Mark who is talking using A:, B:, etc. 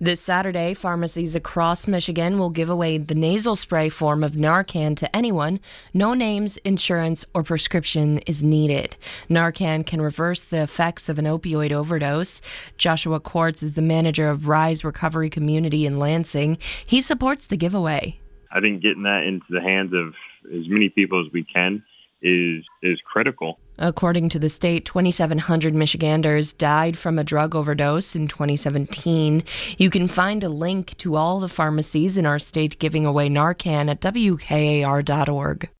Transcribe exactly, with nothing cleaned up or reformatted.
A: This Saturday, pharmacies across Michigan will give away the nasal spray form of Narcan to anyone. No names, insurance, or prescription is needed. Narcan can reverse the effects of an opioid overdose. Joshua Quartz is the manager of Rise Recovery Community in Lansing. He supports the giveaway.
B: I think getting that into the hands of as many people as we can is is critical.
A: According to the state, twenty-seven hundred Michiganders died from a drug overdose in twenty seventeen. You can find a link to all the pharmacies in our state giving away Narcan at W K A R dot org.